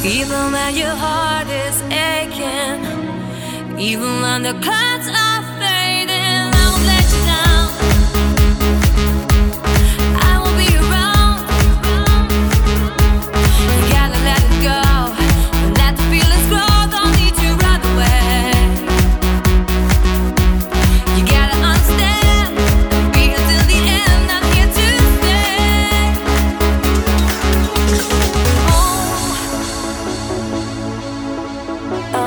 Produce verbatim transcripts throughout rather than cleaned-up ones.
Even when your heart is aching, even when the clouds are fading, I won't let you down. I will be around. You gotta let it go, let the feelings grow. Don't need to run away. You gotta understand, be here till the end. I'm here to stay. Oh.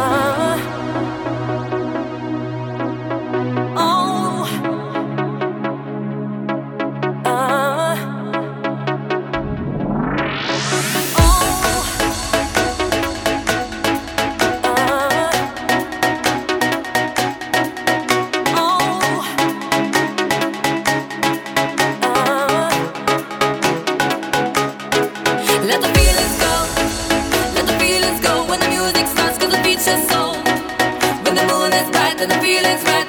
Let the feelings go, let the feelings go when the music starts, 'cause the beats your soul. When the moon is bright and the feeling's right.